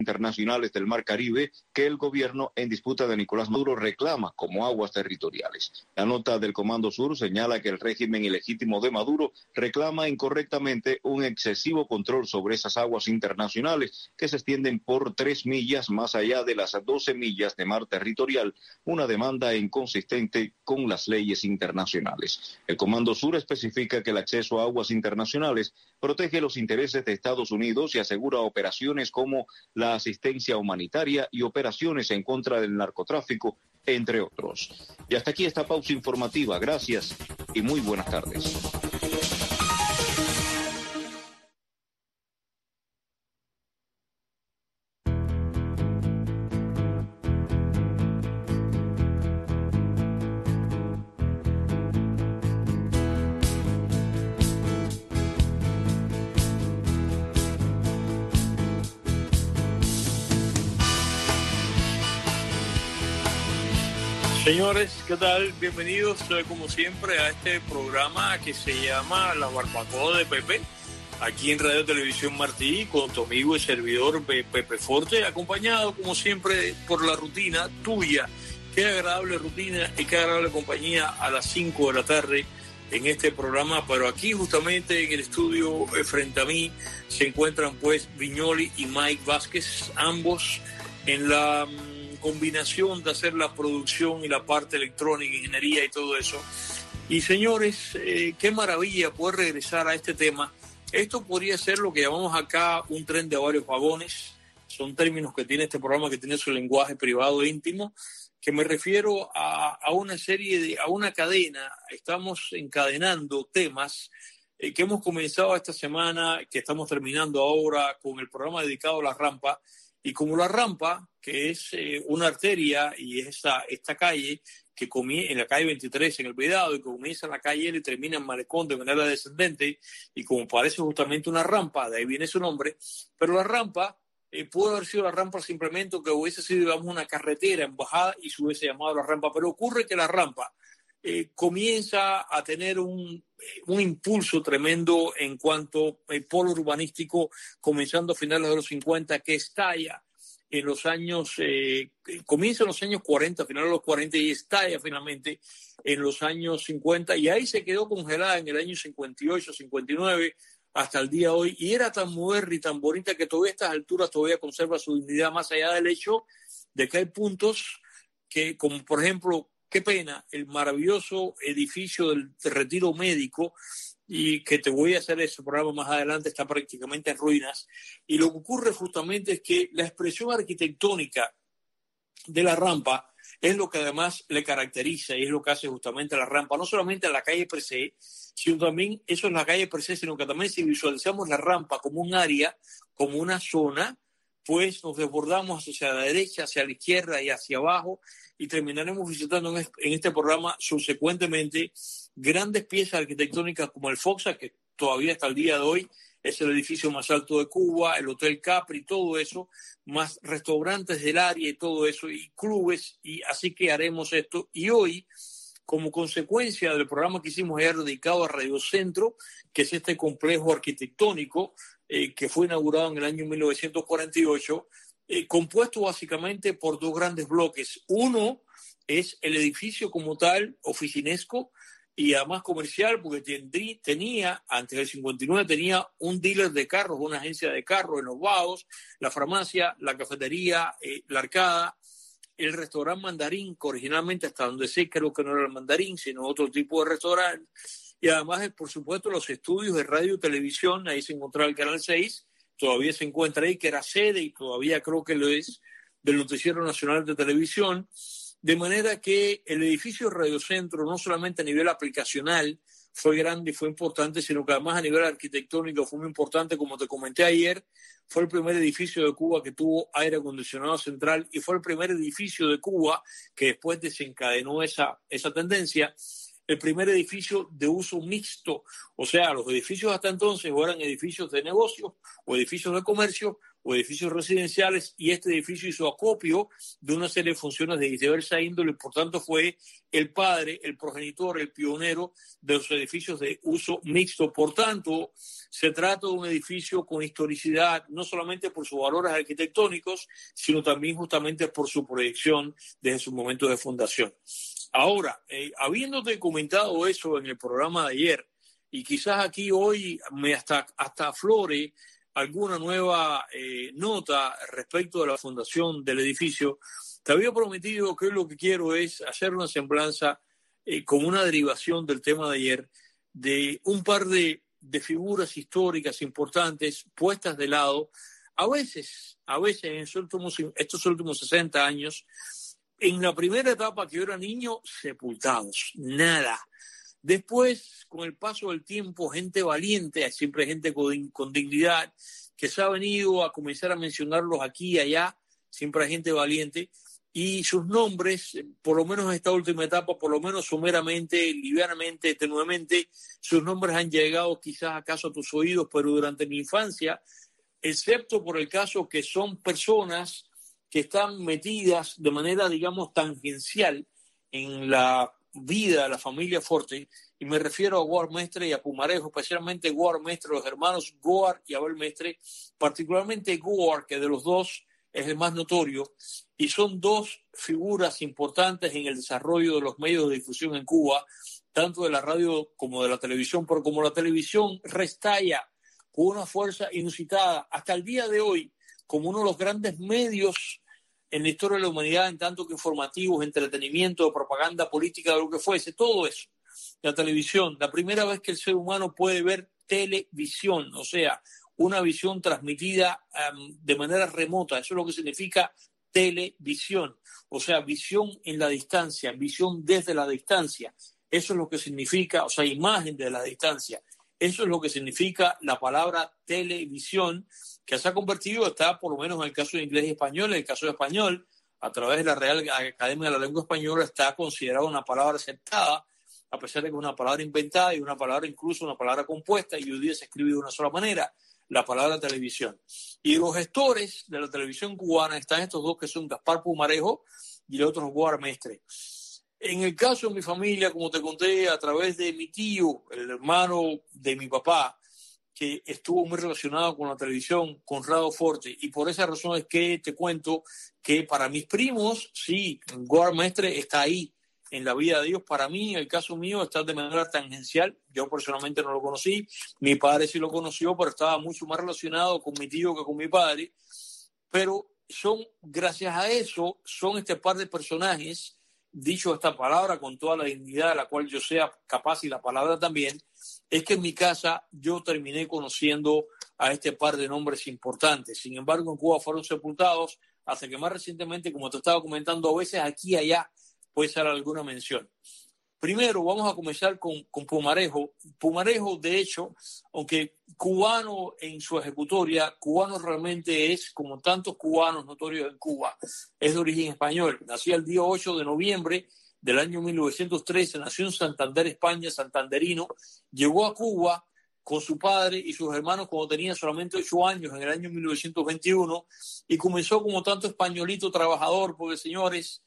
internacionales del Mar Caribe que el gobierno en disputa de Nicolás Maduro reclama como aguas territoriales. La nota del Comando Sur señala que el régimen ilegítimo de Maduro reclama incorrectamente un excesivo control sobre esas aguas internacionales que se extienden por 3 millas más allá de las 12 millas de mar territorial, una demanda inconsistente con las leyes internacionales. El Comando Sur especifica que el acceso a aguas internacionales protege los intereses de Estados Unidos y asegura operaciones como la asistencia humanitaria y operaciones en contra del narcotráfico, entre otros. Y hasta aquí esta pausa informativa. Gracias y muy buenas tardes. Señores, ¿qué tal? Bienvenidos como siempre a este programa que se llama La Barbacoa de Pepe, aquí en Radio Televisión Martí, con tu amigo y servidor Pepe Forte, acompañado como siempre por la rutina tuya. Qué agradable rutina y qué agradable compañía a las 5 de la tarde en este programa, pero aquí justamente en el estudio frente a mí se encuentran pues Viñoli y Mike Vázquez, ambos en la combinación de hacer la producción y la parte electrónica, ingeniería y todo eso. Y señores, qué maravilla poder regresar a este tema. Esto podría ser lo que llamamos acá un tren de varios vagones. Son términos que tiene este programa, que tiene su lenguaje privado e íntimo, que me refiero a una serie a una cadena. Estamos encadenando temas que hemos comenzado esta semana, que estamos terminando ahora con el programa dedicado a la rampa. Y como la rampa, que es una arteria y es esta calle que comienza en la calle 23 en El Vedado y que comienza en la calle L y termina en Malecón de manera descendente, y como parece justamente una rampa, de ahí viene su nombre, pero la rampa pudo haber sido la rampa simplemente, que hubiese sido, digamos, una carretera en bajada y se hubiese llamado la rampa, pero ocurre que la rampa comienza a tener un impulso tremendo en cuanto al polo urbanístico, comenzando a finales de los 50, que estalla en los años, comienza en los años 40, finales de los 40, y estalla finalmente en los años 50, y ahí se quedó congelada en el año 58, 59, hasta el día de hoy, y era tan moderna y tan bonita que todavía a estas alturas todavía conserva su dignidad, más allá del hecho de que hay puntos que, como por ejemplo, qué pena, el maravilloso edificio del Retiro Médico, y que te voy a hacer ese programa más adelante, está prácticamente en ruinas. Y lo que ocurre justamente es que la expresión arquitectónica de la rampa es lo que además le caracteriza y es lo que hace justamente la rampa, no solamente a la calle per se, sino también eso es la calle per se, sino que también si visualizamos la rampa como un área, como una zona, pues nos desbordamos hacia la derecha, hacia la izquierda y hacia abajo, y terminaremos visitando en este programa subsecuentemente grandes piezas arquitectónicas como el Foxa, que todavía hasta el día de hoy es el edificio más alto de Cuba, el Hotel Capri, todo eso, más restaurantes del área y todo eso, y clubes, y así que haremos esto. Y hoy, como consecuencia del programa que hicimos ayer dedicado a Radio Centro, que es este complejo arquitectónico que fue inaugurado en el año 1948, compuesto básicamente por dos grandes bloques. Uno es el edificio como tal, oficinesco y además comercial, porque tenía, antes del 59, tenía un dealer de carros, una agencia de carros en Los Vagos, la farmacia, la cafetería, la arcada, el restaurante Mandarín, que originalmente, hasta donde sé, creo que no era el Mandarín, sino otro tipo de restaurante. Y además, por supuesto, los estudios de radio y televisión, ahí se encontraba el Canal 6, todavía se encuentra ahí, que era sede y todavía creo que lo es, del Noticiero Nacional de Televisión. De manera que el edificio Radio Centro, no solamente a nivel aplicacional, fue grande y fue importante, sino que además a nivel arquitectónico fue muy importante. Como te comenté ayer, fue el primer edificio de Cuba que tuvo aire acondicionado central y fue el primer edificio de Cuba que después desencadenó esa tendencia. El primer edificio de uso mixto, o sea, los edificios hasta entonces o eran edificios de negocios o edificios de comercio o edificios residenciales, y este edificio hizo acopio de una serie de funciones de diversa índole, y por tanto fue el padre, el progenitor, el pionero de los edificios de uso mixto. Por tanto, se trata de un edificio con historicidad, no solamente por sus valores arquitectónicos, sino también justamente por su proyección desde su momento de fundación. Ahora, habiéndote comentado eso en el programa de ayer, y quizás aquí hoy me hasta aflore alguna nueva nota respecto de la fundación del edificio, te había prometido que hoy lo que quiero es hacer una semblanza como una derivación del tema de ayer, de un par de figuras históricas importantes puestas de lado, a veces en estos últimos 60 años, en la primera etapa que yo era niño, sepultados, nada. Después, con el paso del tiempo, gente valiente, siempre gente con dignidad, que se ha venido a comenzar a mencionarlos aquí y allá, siempre hay gente valiente, y sus nombres, por lo menos en esta última etapa, por lo menos someramente, livianamente, tenuemente, sus nombres han llegado quizás acaso a tus oídos, pero durante mi infancia, excepto por el caso que son personas que están metidas de manera, digamos, tangencial en la vida de la familia Forte, y me refiero a Goar Mestre y a Pumarejo, especialmente Goar Mestre, los hermanos Goar y Abel Mestre, particularmente Goar, que de los dos es el más notorio, y son dos figuras importantes en el desarrollo de los medios de difusión en Cuba, tanto de la radio como de la televisión, pero como la televisión restalla con una fuerza inusitada hasta el día de hoy como uno de los grandes medios en la historia de la humanidad, en tanto que informativos, entretenimiento, propaganda política, de lo que fuese, todo eso. La televisión, la primera vez que el ser humano puede ver televisión, o sea, una visión transmitida de manera remota, eso es lo que significa televisión, o sea, visión en la distancia, visión desde la distancia, eso es lo que significa, o sea, imagen de la distancia, eso es lo que significa la palabra televisión, que se ha convertido, está por lo menos en el caso de inglés y español, en el caso de español, a través de la Real Academia de la Lengua Española, está considerada una palabra aceptada, a pesar de que es una palabra inventada y una palabra incluso una palabra compuesta, y hoy día se escribe de una sola manera, la palabra televisión. Y los gestores de la televisión cubana están estos dos que son Gaspar Pumarejo y el otro Goar Mestre. En el caso de mi familia, como te conté, a través de mi tío, el hermano de mi papá, que estuvo muy relacionado con la televisión, Conrado Forte, y por esa razón es que te cuento que para mis primos, sí, Goar Mestre está ahí en la vida de ellos. Para mí, el caso mío, está de manera tangencial. Yo personalmente no lo conocí, mi padre sí lo conoció, pero estaba mucho más relacionado con mi tío que con mi padre. Pero son, gracias a eso, son este par de personajes, dicho esta palabra con toda la dignidad de la cual yo sea capaz, y la palabra también, es que en mi casa yo terminé conociendo a este par de nombres importantes. Sin embargo, en Cuba fueron sepultados hasta que más recientemente, como te estaba comentando, a veces aquí y allá puede ser alguna mención. Primero vamos a comenzar con Pumarejo. Pumarejo, de hecho, aunque cubano en su ejecutoria, cubano realmente es, como tantos cubanos notorios en Cuba, es de origen español. Nació el día 8 de noviembre del año 1913, nació en Santander, España, santanderino. Llegó a Cuba con su padre y sus hermanos cuando tenía solamente 8 años, en el año 1921, y comenzó como tanto españolito trabajador, porque, señores,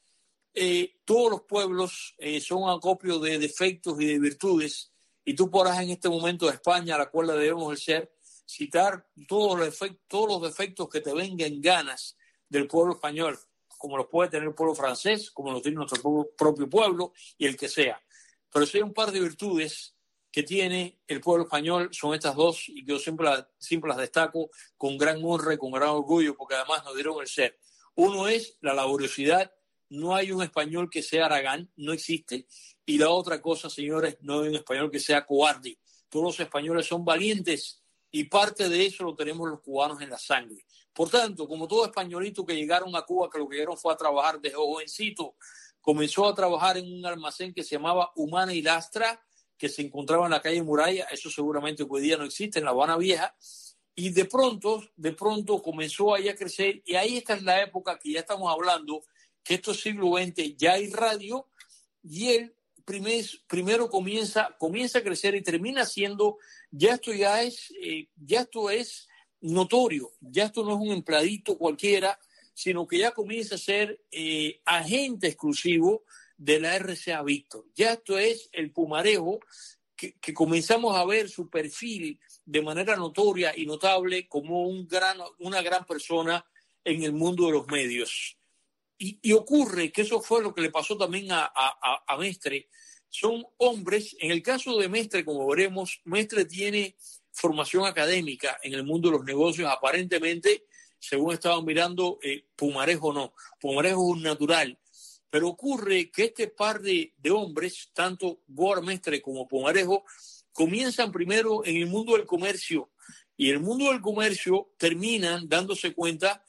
todos los pueblos son acopio de defectos y de virtudes, y tú podrás en este momento de España, a la cual le debemos el ser, citar todos los defectos que te vengan ganas del pueblo español, como los puede tener el pueblo francés, como los tiene nuestro propio pueblo y el que sea. Pero si hay un par de virtudes que tiene el pueblo español, son estas dos, y que yo siempre las destaco con gran honra y con gran orgullo, porque además nos dieron el ser. Uno es la laboriosidad. No hay un español que sea haragán, no existe. Y la otra cosa, señores, no hay un español que sea cobarde. Todos los españoles son valientes, y parte de eso lo tenemos los cubanos en la sangre. Por tanto, como todo españolito que llegaron a Cuba, que lo que llegaron fue a trabajar desde jovencito, comenzó a trabajar en un almacén que se llamaba Humana y Lastra, que se encontraba en la calle Muralla, eso seguramente hoy día no existe, en La Habana Vieja, y de pronto comenzó ahí a crecer, y ahí esta es la época que ya estamos hablando, que esto es siglo XX, ya hay radio, y él primero comienza a crecer y termina siendo, ya esto es notorio. Ya esto no es un empleadito cualquiera, sino que ya comienza a ser agente exclusivo de la RCA Víctor. Ya esto es el Pumarejo que comenzamos a ver su perfil de manera notoria y notable como una gran persona en el mundo de los medios. Y ocurre que eso fue lo que le pasó también a Mestre. Son hombres, en el caso de Mestre, como veremos, Mestre tiene formación académica en el mundo de los negocios, aparentemente, según estaban mirando, Pumarejo no. Pumarejo es un natural. Pero ocurre que este par de hombres, tanto Goar Mestre como Pumarejo, comienzan primero en el mundo del comercio. Y en el mundo del comercio terminan dándose cuenta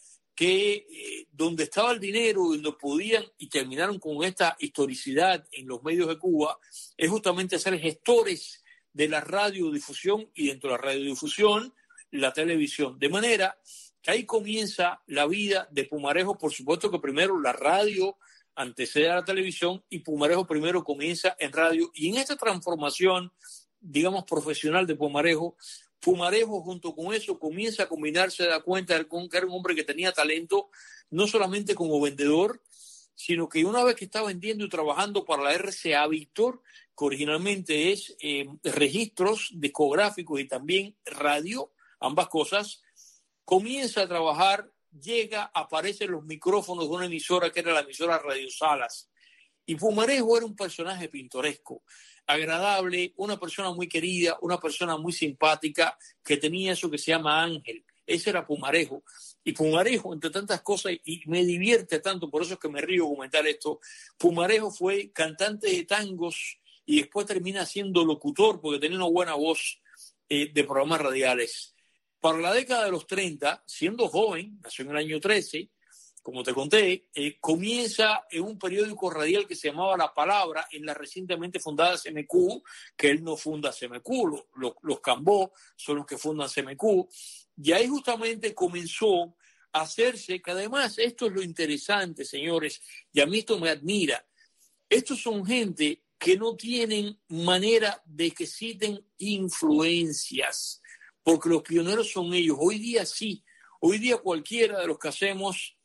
que donde estaba el dinero, donde podían, y terminaron con esta historicidad en los medios de Cuba, es justamente ser gestores de la radiodifusión y dentro de la radiodifusión, la televisión. De manera que ahí comienza la vida de Pumarejo. Por supuesto que primero la radio antecede a la televisión y Pumarejo primero comienza en radio. Y en esta transformación, digamos, profesional de Pumarejo, Pumarejo junto con eso comienza a combinarse, se da cuenta de que era un hombre que tenía talento, no solamente como vendedor, sino que una vez que está vendiendo y trabajando para la RCA Víctor, que originalmente es registros discográficos y también radio, ambas cosas, comienza a trabajar, llega, aparecen los micrófonos de una emisora que era la emisora Radio Salas. Y Pumarejo era un personaje pintoresco, agradable, una persona muy querida, una persona muy simpática, que tenía eso que se llama ángel. Ese era Pumarejo. Y Pumarejo, entre tantas cosas, y me divierte tanto, por eso es que me río comentar esto, Pumarejo fue cantante de tangos y después termina siendo locutor porque tenía una buena voz de programas radiales. Para la década de los 30, siendo joven, nació en el año 13, como te conté, comienza en un periódico radial que se llamaba La Palabra, en la recientemente fundada CMQ, que él no funda CMQ, los Cambó son los que fundan CMQ, y ahí justamente comenzó a hacerse, que además esto es lo interesante, señores, y a mí esto me admira, estos son gente que no tienen manera de que citen influencias, porque los pioneros son ellos. Hoy día sí, hoy día cualquiera de los que hacemos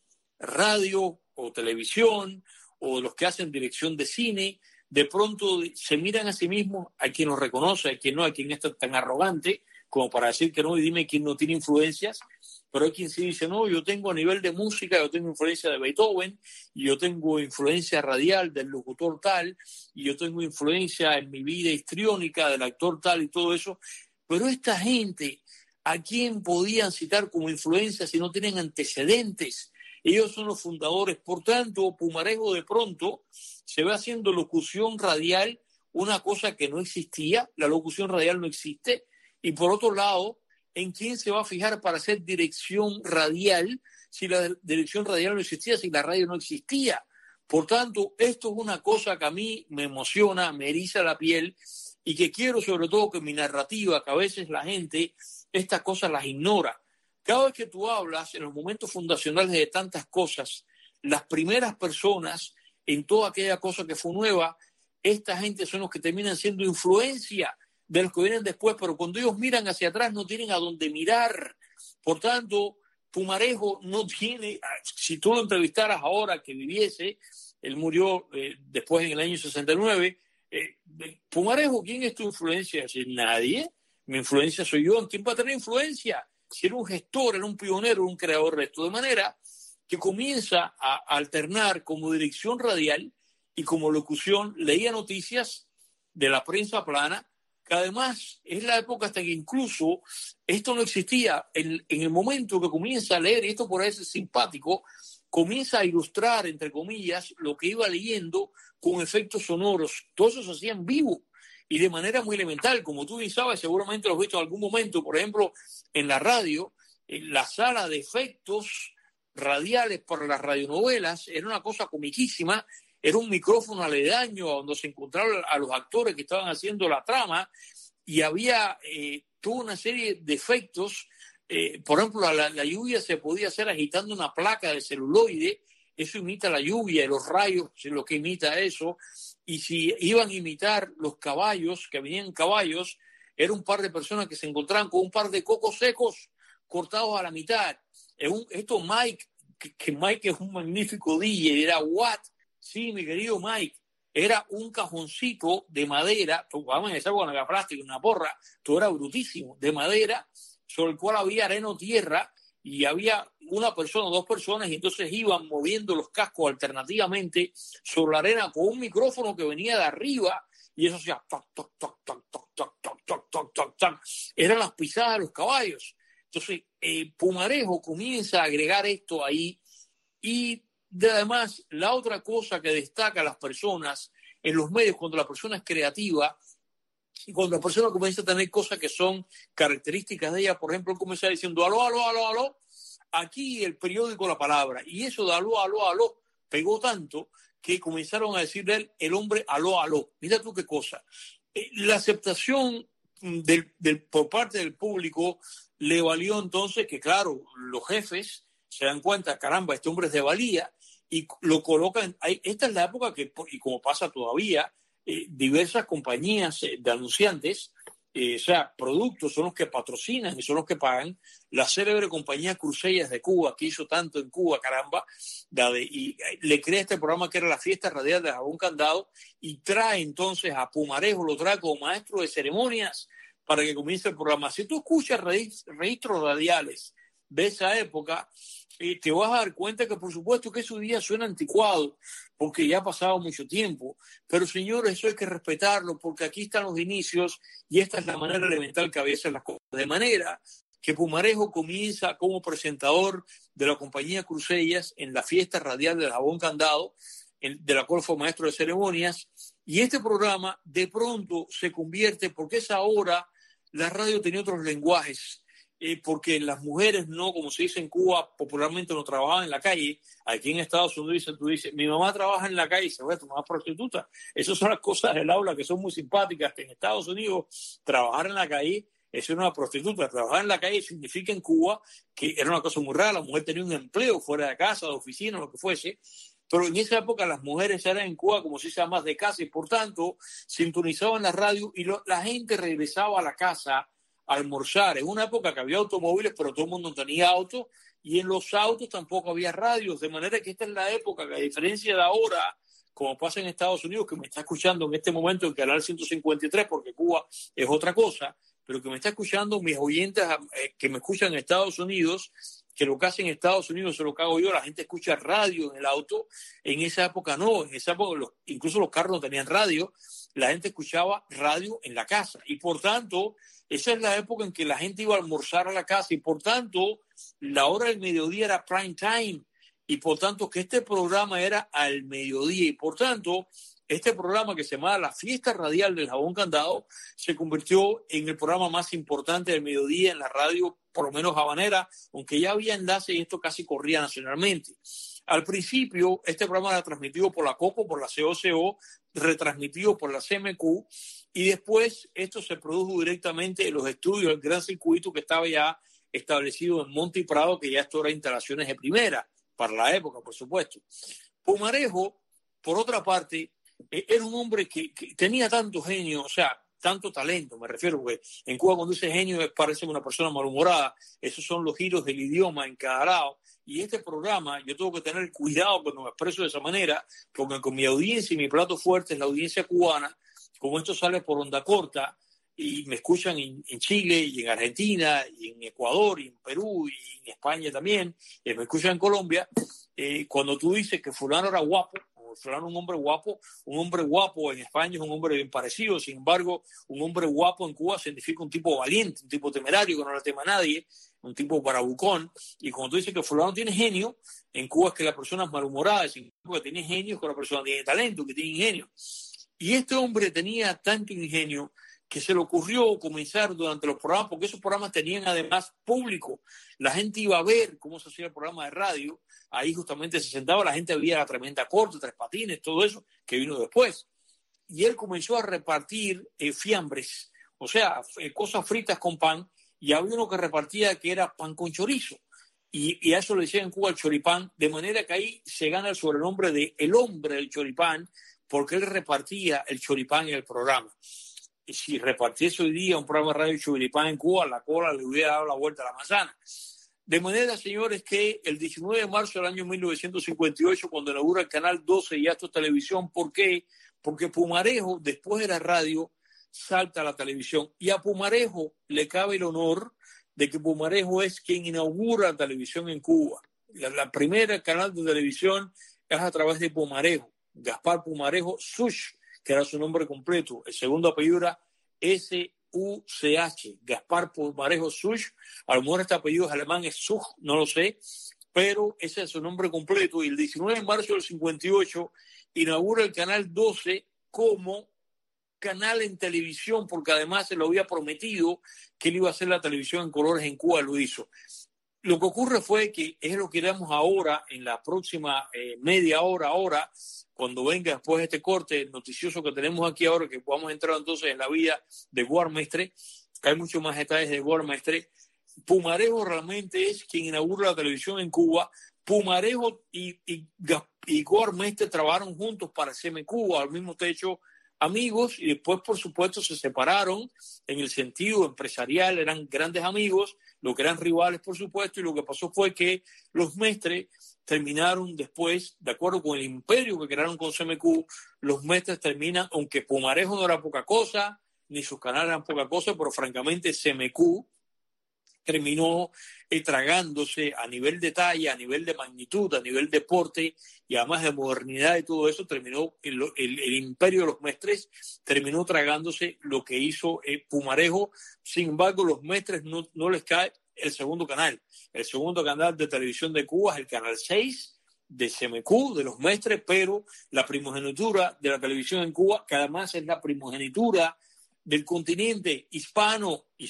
radio o televisión o los que hacen dirección de cine, de pronto se miran a sí mismos, hay quien los reconoce, hay quien no, hay quien es tan arrogante como para decir que no, y dime quién no tiene influencias, pero hay quien sí dice, no, yo tengo a nivel de música, yo tengo influencia de Beethoven, y yo tengo influencia radial del locutor tal, y yo tengo influencia en mi vida histriónica del actor tal y todo eso, pero esta gente, ¿a quién podían citar como influencia si no tienen antecedentes? Ellos son los fundadores. Por tanto, Pumarejo de pronto se va haciendo locución radial, una cosa que no existía, la locución radial no existe, y por otro lado, ¿en quién se va a fijar para hacer dirección radial si la dirección radial no existía, si la radio no existía? Por tanto, esto es una cosa que a mí me emociona, me eriza la piel y que quiero sobre todo que mi narrativa, que a veces la gente estas cosas las ignora. Cada vez que tú hablas en los momentos fundacionales de tantas cosas, las primeras personas en toda aquella cosa que fue nueva, esta gente son los que terminan siendo influencia de los que vienen después, pero cuando ellos miran hacia atrás no tienen a dónde mirar. Por tanto, Pumarejo no tiene, si tú lo entrevistaras ahora que viviese, él murió después en el año 69, Pumarejo, ¿quién es tu influencia? Es decir, nadie, mi influencia soy yo. ¿En quién va a tener influencia? Si era un gestor, era un pionero, un creador de esto. De manera que comienza a alternar como dirección radial y como locución, leía noticias de la prensa plana, que además es la época hasta que incluso esto no existía. En el momento que comienza a leer, y esto por eso es simpático, comienza a ilustrar, entre comillas, lo que iba leyendo con efectos sonoros. Todo eso se hacía en vivo y de manera muy elemental. Como tú bien sabes, seguramente lo has visto en algún momento, por ejemplo, en la radio, en la sala de efectos radiales para las radionovelas, era una cosa comiquísima. Era un micrófono aledaño donde se encontraban a los actores que estaban haciendo la trama y había toda una serie de efectos. Por ejemplo, la lluvia se podía hacer agitando una placa de celuloide. Eso imita la lluvia y los rayos, es lo que imita eso. Y si iban a imitar los caballos, que venían caballos, era un par de personas que se encontraban con un par de cocos secos cortados a la mitad. Esto Mike, que Mike es un magnífico DJ, era what? Sí, mi querido Mike. Era un cajoncito de madera, vamos a esa con la plástica, una porra, todo era brutísimo, de madera, sobre el cual había arena o tierra, y había una persona o dos personas, y entonces iban moviendo los cascos alternativamente sobre la arena con un micrófono que venía de arriba, y eso hacía toc, toc, toc, toc, toc, toc, toc, toc, toc, toc, toc. Eran las pisadas de los caballos. Entonces, Pumarejo comienza a agregar esto ahí, y además, la otra cosa que destaca a las personas en los medios cuando la persona es creativa y cuando la persona comienza a tener cosas que son características de ella, por ejemplo, comienza diciendo aló, aló, aló, aló, aquí el periódico La Palabra, y eso de aló, aló, aló pegó tanto que comenzaron a decirle el hombre aló, aló. Mira tú qué cosa. La aceptación por parte del público le valió entonces que, claro, los jefes se dan cuenta, caramba, este hombre es de valía, y lo colocan ahí. Esta es la época que, y como pasa todavía, diversas compañías de anunciantes, o sea, productos son los que patrocinan y son los que pagan. La célebre compañía Crucellas de Cuba, que hizo tanto en Cuba, caramba, y le crea este programa que era la Fiesta Radial de Jabón Candado, y trae entonces a Pumarejo, lo trae como maestro de ceremonias para que comience el programa. Si tú escuchas registros radiales de esa época, te vas a dar cuenta que por supuesto que esos días suena anticuado porque ya ha pasado mucho tiempo, pero señores, eso hay que respetarlo porque aquí están los inicios y esta es la manera elemental que a veces las cosas, de manera que Pumarejo comienza como presentador de la compañía Crucellas en la Fiesta Radial del Jabón Candado, de la cual fue maestro de ceremonias, y este programa de pronto se convierte, porque es ahora la radio tenía otros lenguajes, porque las mujeres no, como se dice en Cuba, popularmente no trabajaban en la calle. Aquí en Estados Unidos tú dices, mi mamá trabaja en la calle y se va a tomar prostituta. Esas son las cosas del aula que son muy simpáticas, que en Estados Unidos trabajar en la calle es una prostituta. Trabajar en la calle significa en Cuba que era una cosa muy rara, la mujer tenía un empleo fuera de casa, de oficina, lo que fuese. Pero en esa época las mujeres eran en Cuba como si sean más de casa y por tanto sintonizaban la radio y la gente regresaba a la casa a almorzar. En una época que había automóviles, pero todo el mundo tenía autos, y en los autos tampoco había radios, de manera que esta es la época que, a diferencia de ahora, como pasa en Estados Unidos, que me está escuchando en este momento en Canal 153, porque Cuba es otra cosa, pero que me está escuchando mis oyentes que me escuchan en Estados Unidos, que lo que hacen en Estados Unidos es lo que hago yo, la gente escucha radio en el auto. En esa época no, en esa época incluso los carros no tenían radio, la gente escuchaba radio en la casa, y por tanto esa es la época en que la gente iba a almorzar a la casa, y por tanto la hora del mediodía era prime time, y por tanto que este programa era al mediodía, y por tanto este programa que se llamaba La Fiesta Radial del Jabón Candado se convirtió en el programa más importante del mediodía en la radio, por lo menos habanera, aunque ya había enlace y esto casi corría nacionalmente. Al principio, este programa era transmitido por la COCO, por la COCO, retransmitido por la CMQ, y después esto se produjo directamente en los estudios del Gran Circuito, que estaba ya establecido en Monte y Prado, que ya esto era instalaciones de primera, para la época, por supuesto. Pumarejo, por otra parte, era un hombre que tenía tanto genio, o sea, tanto talento, me refiero, porque en Cuba cuando dice genio parece una persona malhumorada, esos son los giros del idioma en cada lado, y este programa yo tengo que tener cuidado cuando me expreso de esa manera, porque con mi audiencia y mi plato fuerte es la audiencia cubana, como esto sale por onda corta, y me escuchan en Chile, y en Argentina, y en Ecuador, y en Perú, y en España también, y me escuchan en Colombia, cuando tú dices que fulano era guapo, fulano un hombre guapo en España es un hombre bien parecido, sin embargo, un hombre guapo en Cuba significa un tipo valiente, un tipo temerario que no le tema a nadie, un tipo barabucón, y cuando tú dices que fulano tiene genio, en Cuba es que la persona es malhumorada, sin que tiene genio es que la persona tiene talento, que tiene ingenio. Y este hombre tenía tanto ingenio que se le ocurrió comenzar durante los programas, porque esos programas tenían además público. La gente iba a ver cómo se hacía el programa de radio, ahí justamente se sentaba, la gente veía la tremenda corte, Tres Patines, todo eso, que vino después. Y él comenzó a repartir fiambres, o sea, cosas fritas con pan, y había uno que repartía que era pan con chorizo. Y a eso le decían en Cuba el choripán, de manera que ahí se gana el sobrenombre de el hombre del choripán, porque él repartía el choripán en el programa. si repartiese hoy día un programa de radio Chubilipán en Cuba, la cola le hubiera dado la vuelta a la manzana. De manera, señores, que el 19 de marzo del año 1958, cuando inaugura el Canal 12 y Astro Televisión, ¿por qué? Porque Pumarejo, después de la radio, salta a la televisión. Y a Pumarejo le cabe el honor de que Pumarejo es quien inaugura la televisión en Cuba. La primera canal de televisión es a través de Pumarejo, Gaspar Pumarejo Such, que era su nombre completo. El segundo apellido era S-U-C-H, Gaspar Pumarejo Such. A lo mejor este apellido es alemán, es Such, no lo sé, pero ese es su nombre completo. Y el 19 de marzo del 58 inaugura el Canal 12 como canal en televisión, porque además se lo había prometido que él iba a hacer la televisión en colores en Cuba, lo hizo. Lo que ocurre fue que es lo que iremos ahora, en la próxima media hora, cuando venga después de este corte noticioso que tenemos aquí ahora, que podamos entrar entonces en la vida de Guarmestre, que hay muchos más detalles de Guarmestre. Pumarejo realmente es quien inaugura la televisión en Cuba. Pumarejo y Guarmestre trabajaron juntos para CM Cuba, al mismo techo, amigos, y después, por supuesto, se separaron en el sentido empresarial, eran grandes amigos, lo que eran rivales, por supuesto, y lo que pasó fue que los Mestres terminaron después, de acuerdo con el imperio que crearon con CMQ, los Mestres terminan, aunque Pumarejo no era poca cosa, ni sus canales eran poca cosa, pero francamente CMQ terminó tragándose a nivel de talla, a nivel de magnitud, a nivel de porte y además de modernidad y todo eso, terminó el imperio de los Mestres, terminó tragándose lo que hizo Pumarejo. Sin embargo, los Mestres no les cae el segundo canal. El segundo canal de televisión de Cuba es el Canal 6 de CMQ, de los Mestres, pero la primogenitura de la televisión en Cuba, que además es la primogenitura del continente hispano y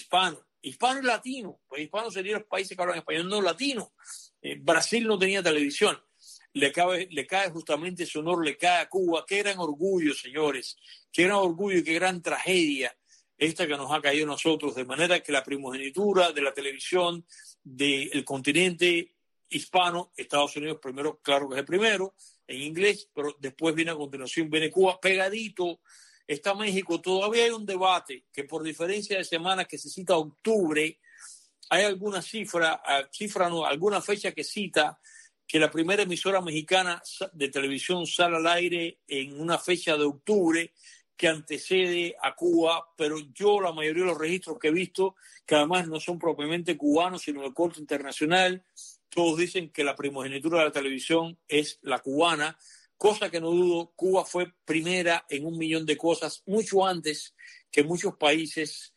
latino, pues hispano serían los países que hablan español, no latino. Brasil no tenía televisión. Le cae justamente ese honor, le cae a Cuba. Qué gran orgullo, señores, qué gran orgullo y qué gran tragedia esta que nos ha caído a nosotros, de manera que la primogenitura de la televisión del continente hispano, Estados Unidos primero, claro que es el primero, en inglés, pero después viene a continuación, viene Cuba, pegadito está México. Todavía hay un debate que por diferencia de semanas que se cita octubre, hay alguna alguna fecha que cita que la primera emisora mexicana de televisión sale al aire en una fecha de octubre que antecede a Cuba, pero yo la mayoría de los registros que he visto, que además no son propiamente cubanos, sino de corte internacional, todos dicen que la primogenitura de la televisión es la cubana, cosa que no dudo. Cuba fue primera en 1.000.000 de cosas, mucho antes que muchos países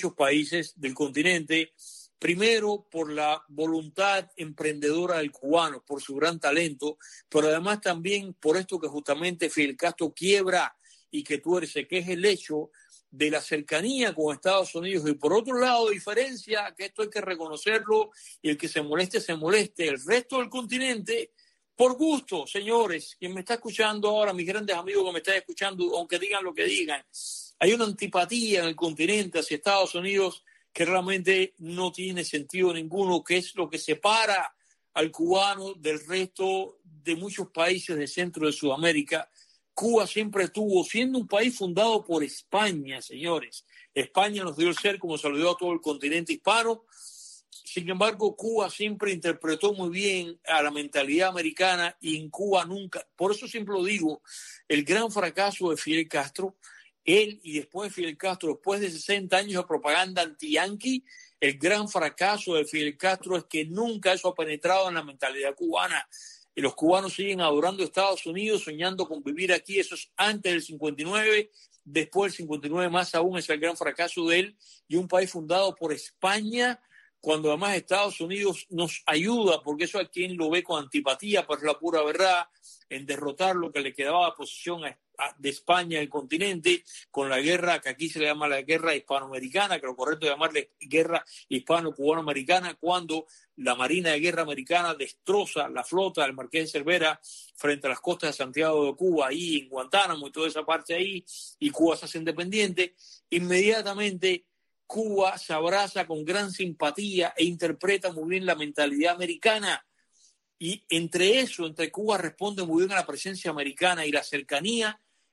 del continente, primero por la voluntad emprendedora del cubano, por su gran talento, pero además también por esto que justamente Fidel Castro quiebra y que tuerce, que es el hecho de la cercanía con Estados Unidos, y por otro lado diferencia, que esto hay que reconocerlo, y el que se moleste, el resto del continente, por gusto, señores, quien me está escuchando ahora, mis grandes amigos que me están escuchando, aunque digan lo que digan, hay una antipatía en el continente hacia Estados Unidos que realmente no tiene sentido ninguno, que es lo que separa al cubano del resto de muchos países de Centro de Sudamérica. Cuba siempre estuvo siendo un país fundado por España, señores. España nos dio el ser como se lo dio a todo el continente hispano. Sin embargo, Cuba siempre interpretó muy bien a la mentalidad americana y en Cuba nunca. Por eso siempre lo digo, el gran fracaso de Fidel Castro, él y después de Fidel Castro, después de 60 años de propaganda anti-yanqui, el gran fracaso de Fidel Castro es que nunca eso ha penetrado en la mentalidad cubana. Y los cubanos siguen adorando a Estados Unidos, soñando con vivir aquí. Eso es antes del 59, después del 59 más aún es el gran fracaso de él. Y un país fundado por España, cuando además Estados Unidos nos ayuda, porque eso hay quien lo ve con antipatía, pero es la pura verdad, en derrotar lo que le quedaba posesión de España al continente, con la guerra que aquí se le llama la guerra hispanoamericana, que lo correcto es llamarle guerra hispano-cubano-americana, cuando la Marina de Guerra americana destroza la flota del Marqués de Cervera frente a las costas de Santiago de Cuba, ahí en Guantánamo y toda esa parte ahí, y Cuba se hace independiente. Inmediatamente Cuba se abraza con gran simpatía e interpreta muy bien la mentalidad americana. Y entre Cuba responde muy bien a la presencia americana y la cercanía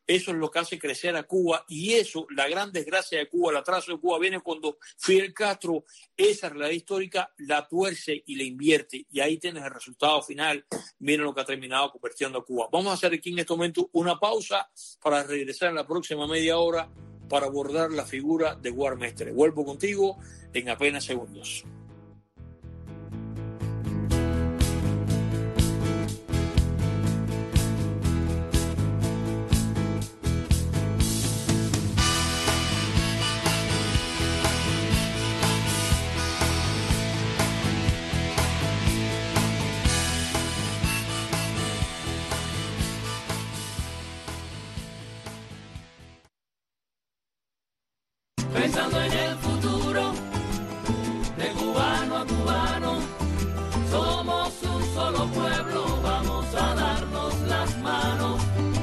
Eso es lo que hace crecer a Cuba, y eso, la gran desgracia de Cuba, el atraso de Cuba, viene cuando Fidel Castro esa realidad histórica la tuerce y la invierte, y ahí tienes el resultado final. Miren lo que ha terminado convirtiendo a Cuba. Vamos a hacer aquí en este momento una pausa para regresar en la próxima media hora para abordar la figura de Goar Mestre. Vuelvo contigo en apenas segundos. Pensando en el futuro, de cubano a cubano, somos un solo pueblo, vamos a darnos las manos.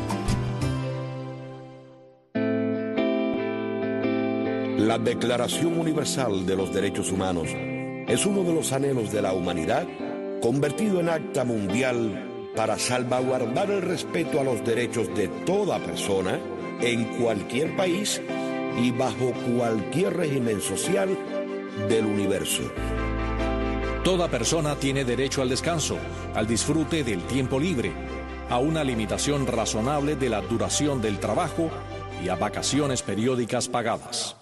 La Declaración Universal de los Derechos Humanos es uno de los anhelos de la humanidad convertido en acta mundial para salvaguardar el respeto a los derechos de toda persona en cualquier país y bajo cualquier régimen social del universo. Toda persona tiene derecho al descanso, al disfrute del tiempo libre, a una limitación razonable de la duración del trabajo y a vacaciones periódicas pagadas.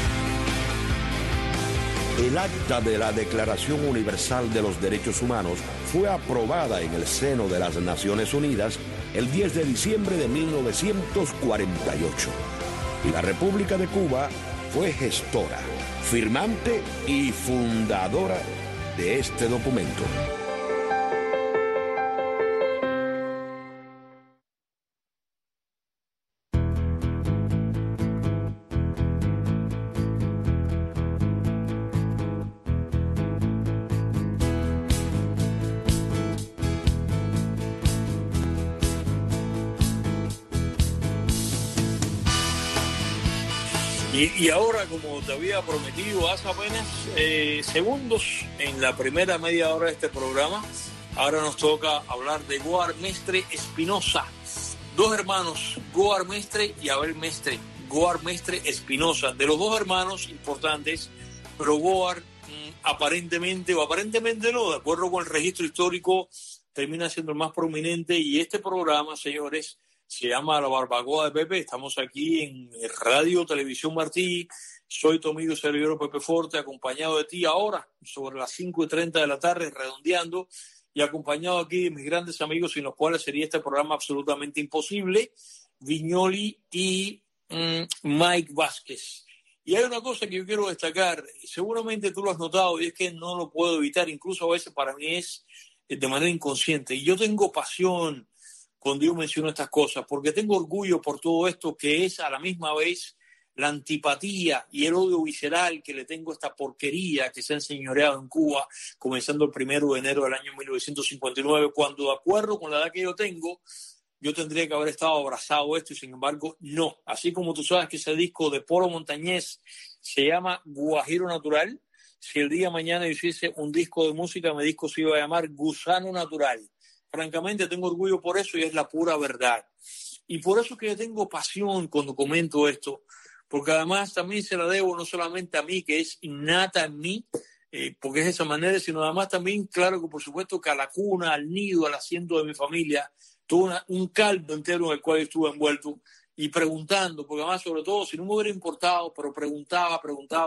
El acta de la Declaración Universal de los Derechos Humanos fue aprobada en el seno de las Naciones Unidas el 10 de diciembre de 1948. Y la República de Cuba fue gestora, firmante y fundadora de este documento. Y ahora, como te había prometido hace apenas segundos en la primera media hora de este programa, ahora nos toca hablar de Goar Mestre Espinosa. Dos hermanos, Goar Mestre y Abel Mestre. Goar Mestre Espinosa. De los dos hermanos importantes, pero Goar aparentemente o aparentemente no, de acuerdo con el registro histórico, termina siendo el más prominente. Y este programa, señores, se llama La Barbacoa de Pepe. Estamos aquí en Radio Televisión Martí. Soy tu amigo servidor Pepe Forte, acompañado de ti ahora sobre las 5:30 de la tarde, redondeando, y acompañado aquí de mis grandes amigos sin los cuales sería este programa absolutamente imposible, Viñoli y Mike Vázquez. Y hay una cosa que yo quiero destacar, seguramente tú lo has notado, y es que no lo puedo evitar, incluso a veces para mí es de manera inconsciente. Y yo tengo pasión cuando yo menciono estas cosas, porque tengo orgullo por todo esto que es a la misma vez la antipatía y el odio visceral que le tengo a esta porquería que se ha enseñoreado en Cuba, comenzando el 1 de enero del año 1959, cuando, de acuerdo con la edad que yo tengo, yo tendría que haber estado abrazado esto, y sin embargo no. Así como tú sabes que ese disco de Polo Montañés se llama Guajiro Natural, si el día de mañana yo hiciese un disco de música, mi disco se iba a llamar Gusano Natural. Francamente tengo orgullo por eso, y es la pura verdad. Y por eso es que yo tengo pasión cuando comento esto, porque además también se la debo no solamente a mí, que es innata en mí, porque es de esa manera, sino además también, claro que por supuesto que a la cuna, al nido, al asiento de mi familia, tuvo un caldo entero en el cual estuve envuelto, y preguntando, porque además sobre todo, si no me hubiera importado, pero preguntaba,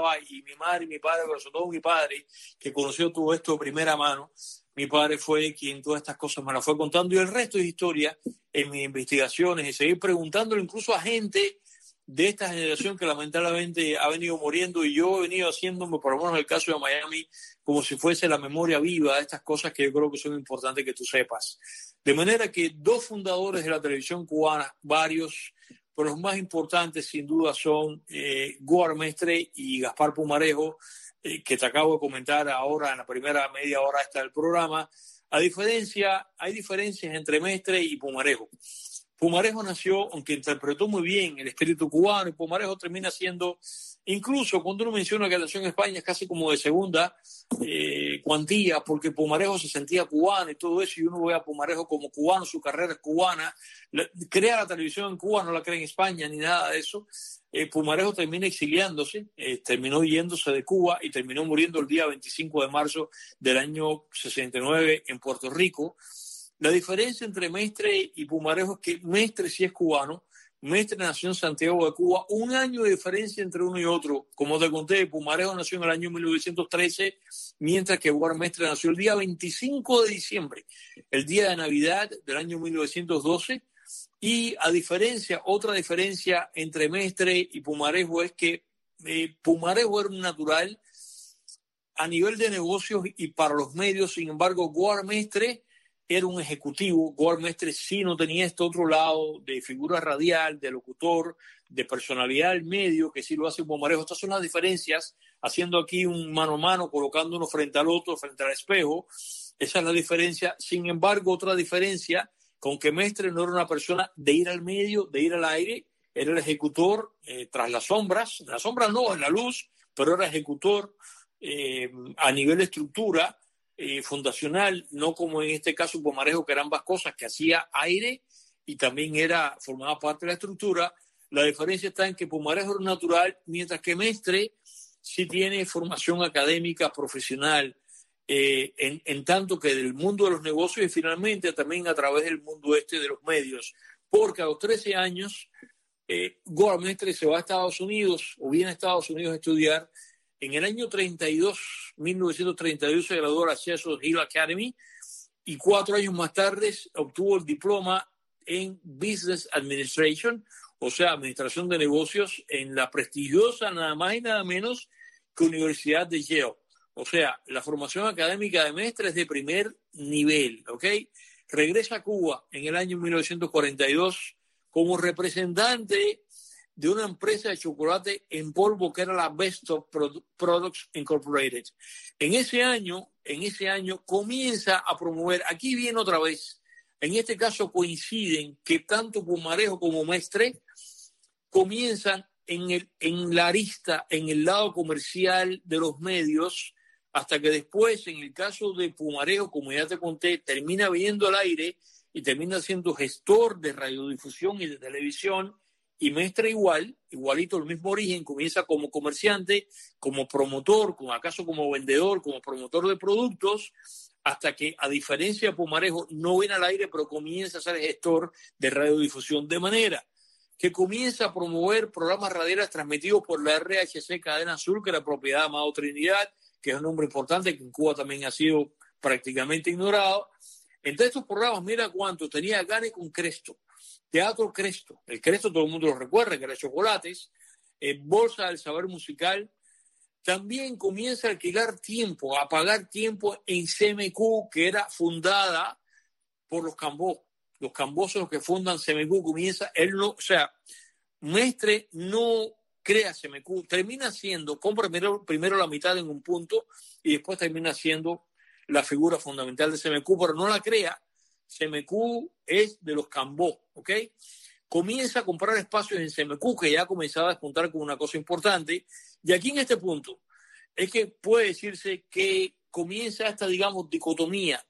y mi madre y mi padre, pero sobre todo mi padre, que conoció todo esto de primera mano, mi padre fue quien todas estas cosas me las fue contando, y el resto es historia en mis investigaciones, y seguir preguntándole incluso a gente de esta generación que lamentablemente ha venido muriendo, y yo he venido haciéndome, por lo menos en el caso de Miami, como si fuese la memoria viva de estas cosas que yo creo que son importantes que tú sepas. De manera que dos fundadores de la televisión cubana, varios, pero los más importantes sin duda son Goar Mestre y Gaspar Pumarejo, que te acabo de comentar ahora en la primera media hora esta del programa. Hay diferencias entre Mestre y Pumarejo. Pumarejo nació, aunque interpretó muy bien el espíritu cubano, y Pumarejo termina siendo Incluso cuando uno menciona que nació en España es casi como de segunda cuantía, porque Pumarejo se sentía cubano y todo eso, y uno ve a Pumarejo como cubano, su carrera es cubana, crea la televisión en Cuba, no la crea en España ni nada de eso. Pumarejo termina exiliándose, terminó yéndose de Cuba y terminó muriendo el día 25 de marzo del año 69 en Puerto Rico. La diferencia entre Mestre y Pumarejo es que Mestre sí es cubano. Mestre nació en Santiago de Cuba, un año de diferencia entre uno y otro. Como te conté, Pumarejo nació en el año 1913, mientras que Guar Mestre nació el día 25 de diciembre, el día de Navidad del año 1912. Y otra diferencia entre Mestre y Pumarejo es que Pumarejo era un natural a nivel de negocios y para los medios. Sin embargo, Guar Mestre era un ejecutivo. Guar Mestre sí no tenía este otro lado de figura radial, de locutor, de personalidad del medio, que sí lo hace Pumarejo. Estas son las diferencias, haciendo aquí un mano a mano, colocando uno frente al otro, frente al espejo. Esa es la diferencia. Sin embargo, otra diferencia, con que Mestre no era una persona de ir al medio, de ir al aire, era el ejecutor tras las sombras no, en la luz, pero era ejecutor a nivel de estructura, fundacional, no como en este caso Pumarejo, que eran ambas cosas, que hacía aire y también formaba parte de la estructura. La diferencia está en que Pumarejo era natural, mientras que Mestre sí tiene formación académica, profesional, en tanto que del mundo de los negocios y finalmente también a través del mundo de los medios, porque a los 13 años Guar Mestre se va a Estados Unidos, o viene a Estados Unidos a estudiar. En el año 1932 se graduó de la Cecil Hill Academy y 4 años más tarde obtuvo el diploma en Business Administration, o sea, Administración de Negocios, en la prestigiosa, nada más y nada menos que Universidad de Yale. O sea, la formación académica de Mestre es de primer nivel, ¿ok? Regresa a Cuba en el año 1942 como representante de una empresa de chocolate en polvo que era la Best of Products Incorporated. En ese año comienza a promover, aquí viene otra vez, en este caso coinciden que tanto Pumarejo como Mestre comienzan en la arista, en el lado comercial de los medios, hasta que después, en el caso de Pumarejo, como ya te conté, termina viendo al aire y termina siendo gestor de radiodifusión y de televisión. Y Mestre igualito, el mismo origen, comienza como comerciante, como promotor, como vendedor, como promotor de productos, hasta que, a diferencia de Pumarejo, no viene al aire, pero comienza a ser gestor de radiodifusión, de manera que comienza a promover programas radiales transmitidos por la RHC Cadena Azul, que era propiedad de Amado Trinidad, que es un nombre importante que en Cuba también ha sido prácticamente ignorado. Entre estos programas, mira cuánto tenía Gane con Cresto. Teatro Cresto, el Cresto todo el mundo lo recuerda, que era chocolates, Bolsa del Saber Musical. También comienza a alquilar tiempo, a pagar tiempo en CMQ, que era fundada por los Cambó. Los Cambós son los que fundan CMQ. Mestre no crea CMQ, compra primero la mitad en un punto y después termina siendo la figura fundamental de CMQ, pero no la crea. CMQ es de los Cambó, ¿ok? Comienza a comprar espacios en CMQ, que ya comenzaba a despuntar con una cosa importante. Y aquí en este punto es que puede decirse que comienza esta, digamos, dicotomía,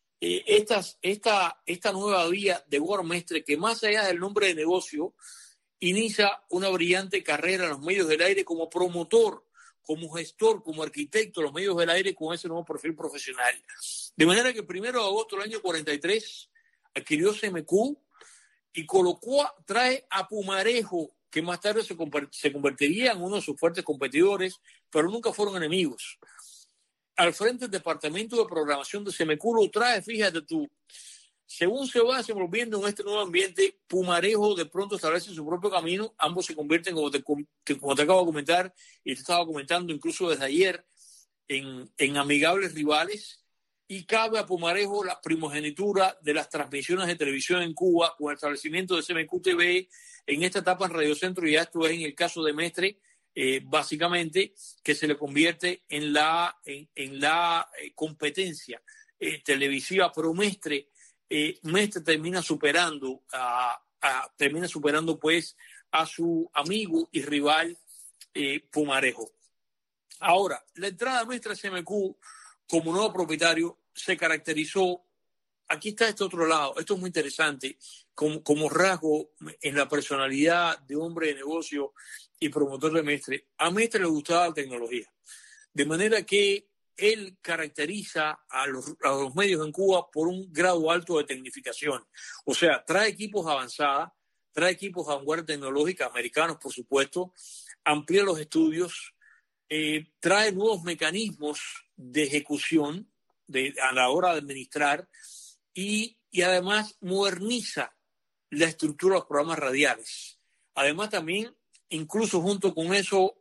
esta nueva vía de Guar Mestre, que más allá del nombre de negocio, inicia una brillante carrera en los medios del aire como promotor, como gestor, como arquitecto de los medios del aire con ese nuevo perfil profesional. De manera que el 1 de agosto del año 43 adquirió CMQ y trae a Pumarejo, que más tarde se convertiría en uno de sus fuertes competidores, pero nunca fueron enemigos. Al frente del departamento de programación de CMQ lo trae, fíjate tú. Según se va desenvolviendo en este nuevo ambiente, Pumarejo de pronto establece su propio camino. Ambos se convierten, como te acabo de comentar, y te estaba comentando incluso desde ayer, en amigables rivales. Y cabe a Pumarejo la primogenitura de las transmisiones de televisión en Cuba con el establecimiento de CMQ TV en esta etapa en Radio Centro, y ya esto es en el caso de Mestre, básicamente, que se le convierte en la competencia televisiva. Pero Mestre termina superando pues a su amigo y rival Pumarejo. Ahora, la entrada de Mestre CMQ como nuevo propietario se caracterizó. Aquí está este otro lado, esto es muy interesante, como rasgo en la personalidad de hombre de negocio y promotor de Mestre. A Mestre le gustaba la tecnología, de manera que él caracteriza a los medios en Cuba por un grado alto de tecnificación. O sea, trae equipos avanzados, trae equipos a vanguardia tecnológica, americanos por supuesto, amplía los estudios, trae nuevos mecanismos de ejecución a la hora de administrar, y además moderniza la estructura de los programas radiales. Además también, incluso junto con eso,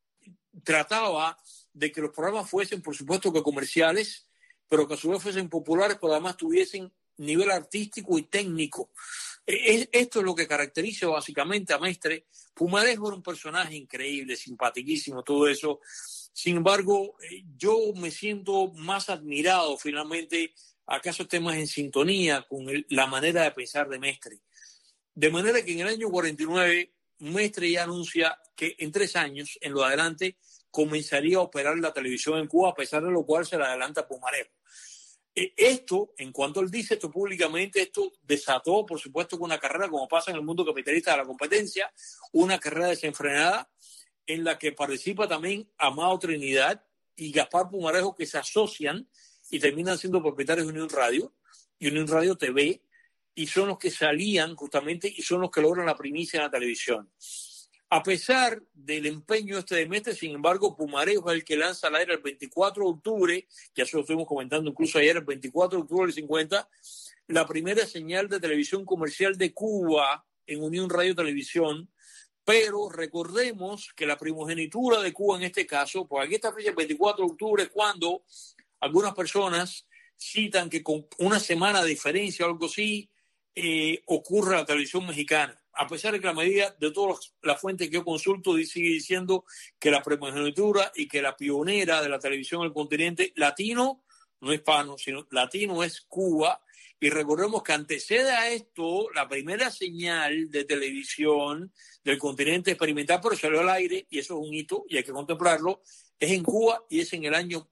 trataba de que los programas fuesen, por supuesto, que comerciales, pero que a su vez fuesen populares, pero además tuviesen nivel artístico y técnico. Esto es lo que caracteriza básicamente a Mestre. Pumarejo era un personaje increíble, simpaticísimo, todo eso. Sin embargo, yo me siento más admirado finalmente. ¿Acaso estemos en sintonía con la manera de pensar de Mestre? De manera que en el año 49, Mestre ya anuncia que en 3 años, en lo adelante, comenzaría a operar la televisión en Cuba, a pesar de lo cual se le adelanta a Pumarejo. Esto, en cuanto él dice esto públicamente, esto desató, por supuesto, con una carrera, como pasa en el mundo capitalista de la competencia, una carrera desenfrenada en la que participa también Amado Trinidad y Gaspar Pumarejo, que se asocian y terminan siendo propietarios de Unión Radio y Unión Radio TV, y son los que salían justamente y son los que logran la primicia en la televisión. A pesar del empeño de Mestre, sin embargo, Pumarejo es el que lanza al aire el 24 de octubre, ya se lo estuvimos comentando incluso ayer, el 24 de octubre del 50, la primera señal de televisión comercial de Cuba en Unión Radio Televisión. Pero recordemos que la primogenitura de Cuba en este caso, pues aquí está fecha el 24 de octubre, cuando algunas personas citan que con una semana de diferencia o algo así ocurre la televisión mexicana. A pesar de que la medida de todas las fuentes que yo consulto sigue diciendo que la primogenitura y que la pionera de la televisión del continente latino, no hispano, sino latino, es Cuba. Y recordemos que antecede a esto la primera señal de televisión del continente experimental, pero salió al aire, y eso es un hito y hay que contemplarlo, es en Cuba y es en el año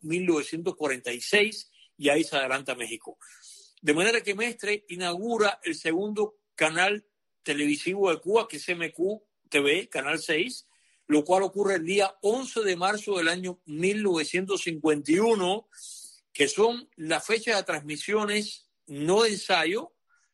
1946, y ahí se adelanta México. De manera que Mestre inaugura el segundo canal televisivo de Cuba, que es MQ TV, Canal 6, lo cual ocurre el día 11 de marzo del año 1951, que son las fechas de transmisiones no de ensayo,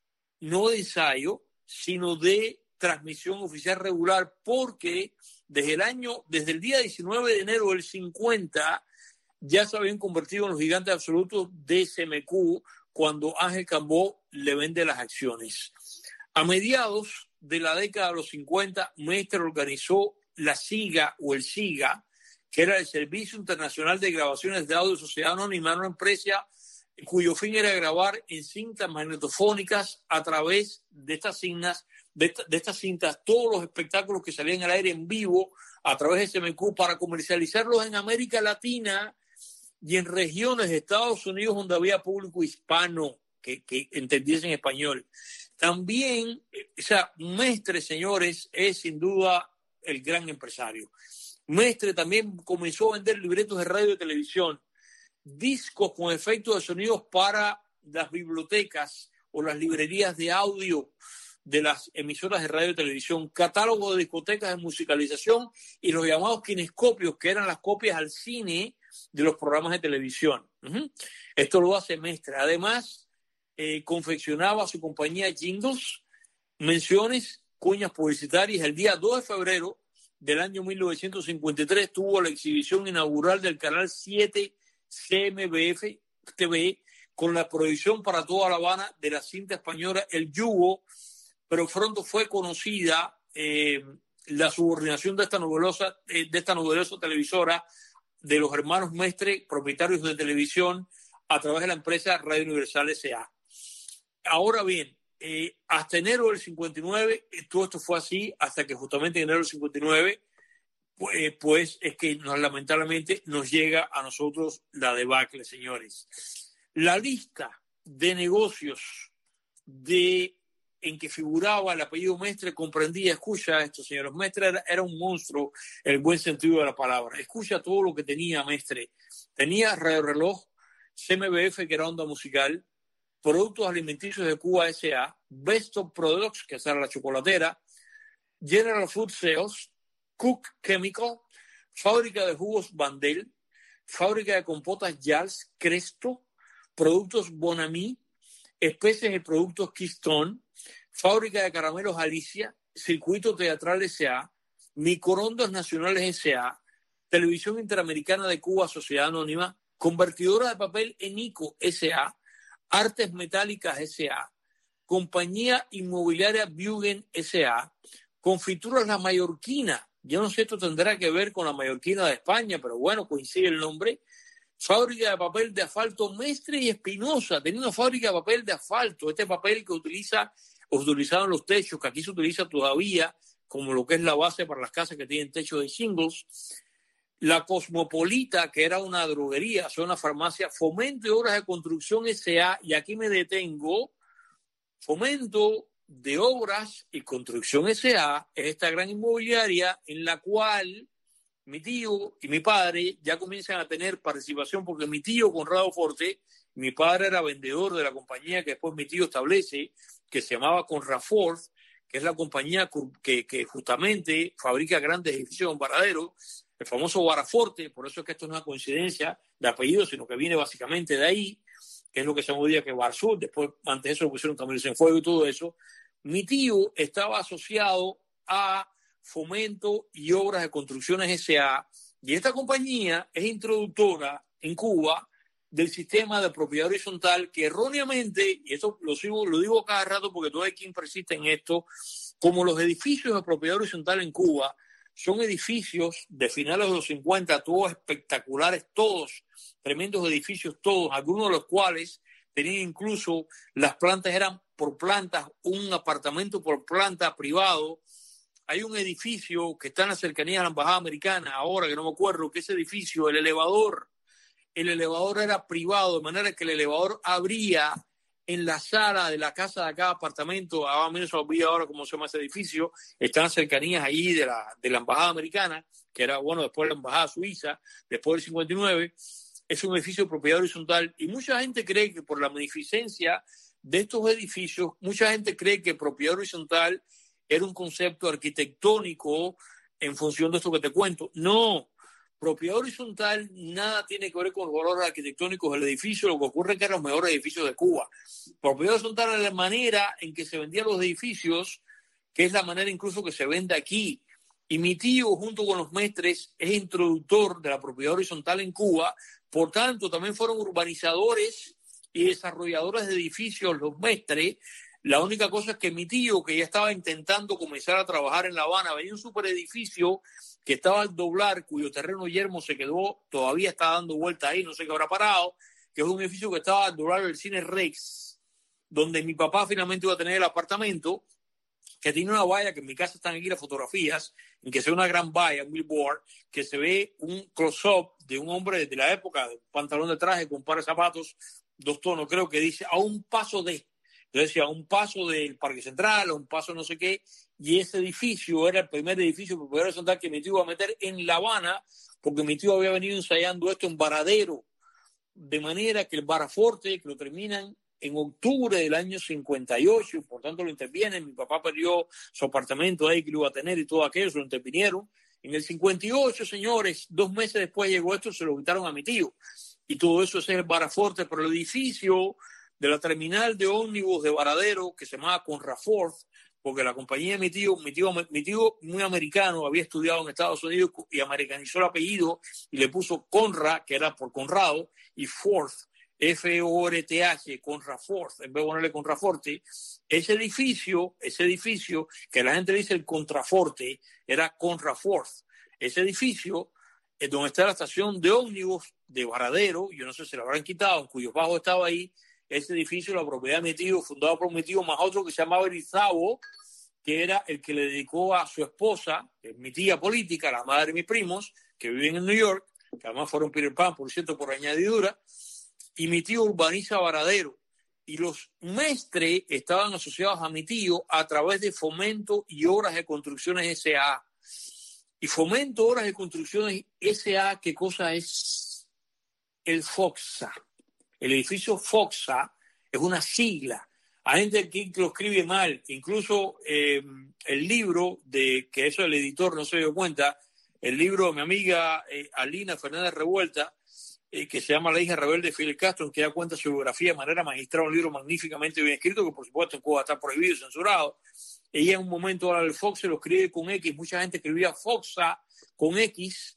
sino de transmisión oficial regular, porque desde el día 19 de enero del 50 ya se habían convertido en los gigantes absolutos de CMQ cuando Ángel Cambó le vende las acciones. A mediados de la década de los 50, Mestre organizó la SIGA o el SIGA, que era el Servicio Internacional de Grabaciones de Audio Sociedad Anónima, una empresa cuyo fin era grabar en cintas magnetofónicas a través de estas cintas, todos los espectáculos que salían al aire en vivo a través de CMQ para comercializarlos en América Latina y en regiones de Estados Unidos donde había público hispano que entendiesen español. También, Mestre, señores, es sin duda el gran empresario. Mestre también comenzó a vender libretos de radio y televisión, discos con efectos de sonidos para las bibliotecas o las librerías de audio de las emisoras de radio y televisión, catálogo de discotecas de musicalización y los llamados kinescopios, que eran las copias al cine de los programas de televisión. Esto lo hace Mestre. Además, confeccionaba a su compañía jingles, menciones, cuñas publicitarias. El día 2 de febrero del año 1953 tuvo la exhibición inaugural del Canal 7 CMBF TV con la prohibición para toda La Habana de la cinta española El Yugo, pero pronto fue conocida la subordinación de esta novedosa televisora de los hermanos Mestre, propietarios de televisión, a través de la empresa Radio Universal S.A. Ahora bien, hasta enero del 59, todo esto fue así, hasta que justamente en enero del 59, pues es que lamentablemente nos llega a nosotros la debacle, señores. La lista de negocios de en que figuraba el apellido Mestre comprendía, escucha esto, señores, Mestre era un monstruo en el buen sentido de la palabra. Escucha todo lo que tenía Mestre. Tenía Radio Reloj, CMBF, que era onda musical, Productos Alimenticios de Cuba S.A., Best of Products, que era la chocolatera, General Food Sales, Cook Chemical, Fábrica de Jugos Bandel, Fábrica de Compotas Yals, Cresto, Productos Bonami, Especies y Productos Keystone, Fábrica de Caramelos Alicia, Circuito Teatral S.A., Microondas Nacionales S.A., Televisión Interamericana de Cuba, Sociedad Anónima, Convertidora de Papel Enico S.A., Artes Metálicas S.A., Compañía Inmobiliaria Bugen S.A., Confituras La Mallorquina, yo no sé, esto tendrá que ver con la Mallorquina de España, pero bueno, coincide el nombre, Fábrica de Papel de Asfalto Mestre y Espinosa, tenía una fábrica de papel de asfalto, este papel que utilizaban los techos, que aquí se utiliza todavía, como lo que es la base para las casas que tienen techo de shingles. La Cosmopolita, que era una droguería, una farmacia, Fomento y Obras de Construcción S.A., y aquí me detengo, Fomento de Obras y Construcción S.A. es esta gran inmobiliaria en la cual mi tío y mi padre ya comienzan a tener participación, porque mi tío, Conrado Forte, mi padre era vendedor de la compañía que después mi tío establece, que se llamaba Conrafort, que es la compañía que justamente fabrica grandes edificios en Varadero, el famoso Varaforte. Por eso es que esto no es una coincidencia de apellido, sino que viene básicamente de ahí, que es lo que se movía que Varsur, después antes de eso lo pusieron Caminos en Fuego y todo eso. Mi tío estaba asociado a Fomento y Obras de Construcciones S.A., y esta compañía es introductora en Cuba del sistema de propiedad horizontal, que erróneamente, y eso lo digo cada rato porque todo hay quien persiste en esto, como los edificios de propiedad horizontal en Cuba son edificios de finales de los 50, todos espectaculares, todos tremendos edificios, todos, algunos de los cuales tenían incluso, las plantas eran por plantas, un apartamento por planta privado. Hay un edificio que está en la cercanía de la Embajada Americana, ahora que no me acuerdo, que ese edificio, el elevador era privado, de manera que el elevador abría en la sala de la casa de cada apartamento, a menos olvidé ahora cómo se llama ese edificio, están las cercanías ahí de la Embajada Americana, que era, bueno, después la Embajada Suiza, después del 59, es un edificio de propiedad horizontal, y mucha gente cree que por la magnificencia de estos edificios, mucha gente cree que propiedad horizontal era un concepto arquitectónico en función de esto que te cuento. No, propiedad horizontal nada tiene que ver con los valores arquitectónicos del edificio, lo que ocurre es que eran los mejores edificios de Cuba. Propiedad horizontal es la manera en que se vendían los edificios, que es la manera incluso que se vende aquí. Y mi tío, junto con los Mestres, es introductor de la propiedad horizontal en Cuba. Por tanto, también fueron urbanizadores y desarrolladores de edificios los Mestres. La única cosa es que mi tío, que ya estaba intentando comenzar a trabajar en La Habana, veía un superedificio que estaba al doblar, cuyo terreno yermo se quedó, todavía está dando vuelta ahí, no sé qué habrá parado, que es un edificio que estaba al doblar del Cine Rex, donde mi papá finalmente iba a tener el apartamento, que tiene una valla, que en mi casa están aquí las fotografías, en que se ve una gran valla, un billboard, que se ve un close-up de un hombre de la época, de pantalón de traje con un par de zapatos, 2 tonos, creo que dice, a un paso de... Yo decía, a un paso del Parque Central, a un paso no sé qué, y ese edificio era el primer edificio propiedad horizontal que mi tío iba a meter en La Habana, porque mi tío había venido ensayando esto en Varadero, de manera que el Varaforte, que lo terminan en octubre del año 58, por tanto lo intervienen, mi papá perdió su apartamento ahí que lo iba a tener y todo aquello, se lo intervinieron. En el 58, señores, 2 meses después llegó esto, se lo quitaron a mi tío, y todo eso es el Varaforte, pero el edificio de la terminal de ómnibus de Varadero, que se llamaba Conrafort, porque la compañía de mi tío muy americano, había estudiado en Estados Unidos y americanizó el apellido y le puso Conra, que era por Conrado, y Forth, F-O-R-T-H, Conrafort, en vez de ponerle Conraforte. Ese edificio, que la gente dice el Contraforte, era Conrafort. Ese edificio es donde está la estación de ómnibus de Varadero, yo no sé si la habrán quitado, en cuyos bajos estaba ahí. Ese edificio, la propiedad de mi tío, fundado por mi tío, más otro que se llamaba Erizabo, que era el que le dedicó a su esposa, que es mi tía política, la madre de mis primos, que viven en New York, que además fueron Peter Pan, por cierto, por añadidura, y mi tío urbaniza Varadero. y los mestres estaban asociados a mi tío a través de Fomento y Obras de Construcciones S.A. Y Fomento, Obras de Construcciones S.A., ¿qué cosa es? El FOXA. El edificio FOXA es una sigla. Hay gente que lo escribe mal. Incluso el libro, que eso el editor no se dio cuenta, el libro de mi amiga Alina Fernández Revuelta, que se llama La hija rebelde de Fidel Castro, que da cuenta de su biografía de manera magistral, un libro magníficamente bien escrito, que por supuesto en Cuba está prohibido y censurado. Ella en un momento ahora el Fox se lo escribe con X, mucha gente escribía Foxa con X,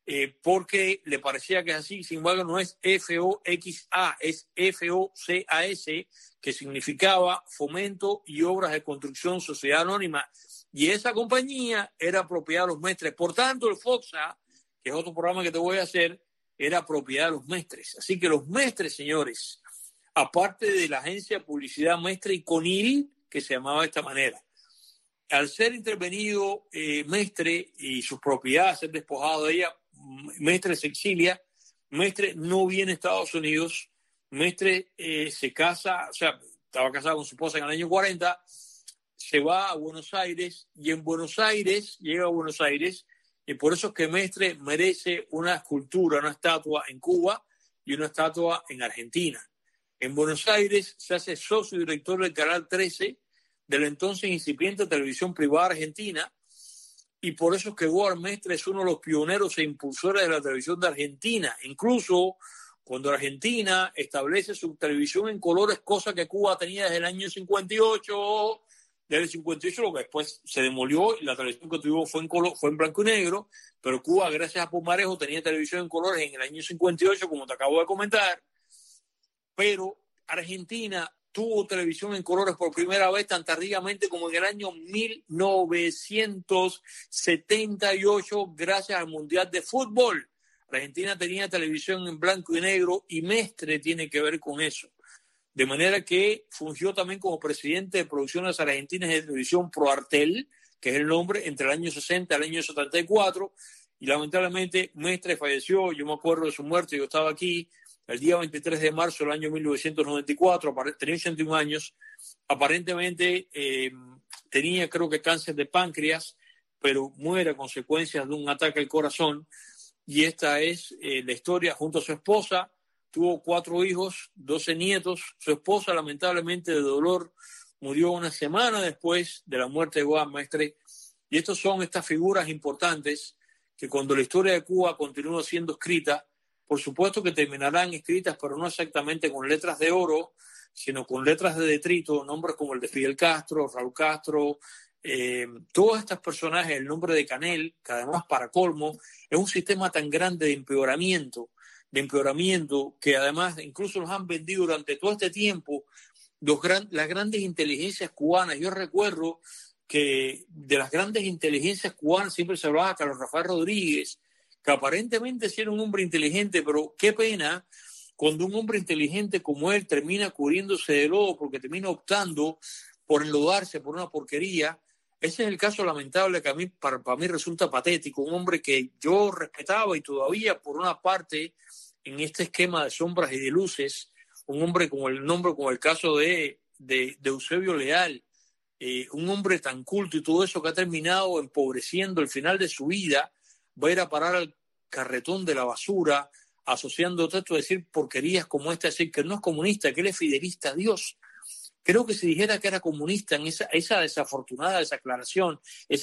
porque le parecía que es así, sin embargo no es F-O-X-A, es F-O-C-A-S, que significaba Fomento y Obras de Construcción Sociedad Anónima, y esa compañía era propiedad de los mestres. Por tanto, el FOXA, que es otro programa que te voy a hacer, era propiedad de los mestres. Así que los mestres, señores, aparte de la agencia de publicidad Mestre y Conil, que se llamaba de esta manera, al ser intervenido Mestre y sus propiedades, ser despojado de ella, Mestre se exilia, Mestre no viene a Estados Unidos, Mestre se casa, o sea, estaba casado con su esposa en el año 40, se va a Buenos Aires y en Buenos Aires, llega a Buenos Aires, y por eso es que Mestre merece una escultura, una estatua en Cuba y una estatua en Argentina. En Buenos Aires se hace socio y director del Canal 13 de la entonces incipiente televisión privada argentina, y por eso es que Eduardo Mestre es uno de los pioneros e impulsores de la televisión de Argentina. Incluso cuando Argentina establece su televisión en colores, cosa que Cuba tenía desde el año 58, desde el 58 lo que después se demolió, y la televisión que tuvimos fue en color, fue en blanco y negro, pero Cuba, gracias a Pumarejo, tenía televisión en colores en el año 58, como te acabo de comentar, pero Argentina tuvo televisión en colores por primera vez tan tardíamente como en el año 1978, gracias al Mundial de Fútbol. Argentina tenía televisión en blanco y negro y Mestre tiene que ver con eso. De manera que fungió también como presidente de Producciones Argentinas de Televisión ProArtel, que es el nombre, entre el año 60 y el año 74, y lamentablemente Mestre falleció. Yo me acuerdo de su muerte, yo estaba aquí el día 23 de marzo del año 1994, tenía 81 años, aparentemente tenía creo que cáncer de páncreas, pero muere a consecuencia de un ataque al corazón, y esta es la historia junto a su esposa. Tuvo 4 hijos, 12 nietos. Su esposa, lamentablemente, de dolor, murió una semana después de la muerte de Eduardo Mestre. Y estas figuras importantes que cuando la historia de Cuba continúa siendo escrita, por supuesto que terminarán escritas, pero no exactamente con letras de oro, sino con letras de detrito, nombres como el de Fidel Castro, Raúl Castro, todos estos personajes, el nombre de Canel, que además, para colmo, es un sistema tan grande de empeoramiento, que además incluso nos han vendido durante todo este tiempo las grandes inteligencias cubanas. Yo recuerdo que de las grandes inteligencias cubanas siempre se hablaba de Carlos Rafael Rodríguez, que aparentemente sí era un hombre inteligente, pero qué pena cuando un hombre inteligente como él termina cubriéndose de lodo porque termina optando por enlodarse por una porquería. Ese es el caso lamentable que para mí resulta patético. Un hombre que yo respetaba y todavía por una parte en este esquema de sombras y de luces, un hombre como el caso de Eusebio Leal, un hombre tan culto y todo eso, que ha terminado empobreciendo el final de su vida, va a ir a parar al carretón de la basura, asociando todo esto a decir porquerías como esta, decir que no es comunista, que él es fidelista a Dios. Creo que si dijera que era comunista en esa desafortunada declaración,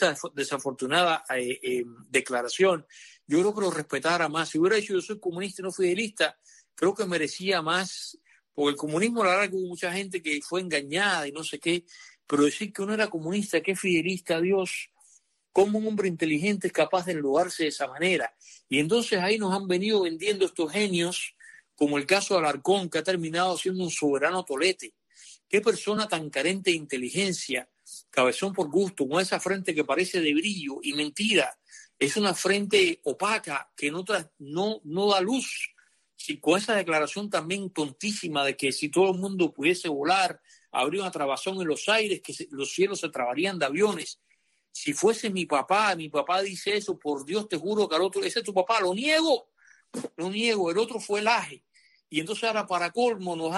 yo creo que lo respetara más. Si hubiera dicho yo soy comunista y no fidelista, creo que merecía más, porque el comunismo, la verdad que hubo mucha gente que fue engañada y no sé qué, pero decir que uno era comunista, que es fidelista a Dios, ¿cómo un hombre inteligente es capaz de enlodarse de esa manera? Y entonces ahí nos han venido vendiendo estos genios, como el caso de Alarcón, que ha terminado siendo un soberano tolete. Qué persona tan carente de inteligencia, cabezón por gusto, con esa frente que parece de brillo y mentira. Es una frente opaca que no da luz. Si con esa declaración también tontísima de que si todo el mundo pudiese volar, habría una trabazón en los aires, que los cielos se trabarían de aviones. Si fuese mi papá dice eso, por Dios te juro que al otro, ese es tu papá, lo niego, el otro fue el aje. Y entonces ahora para colmo nos han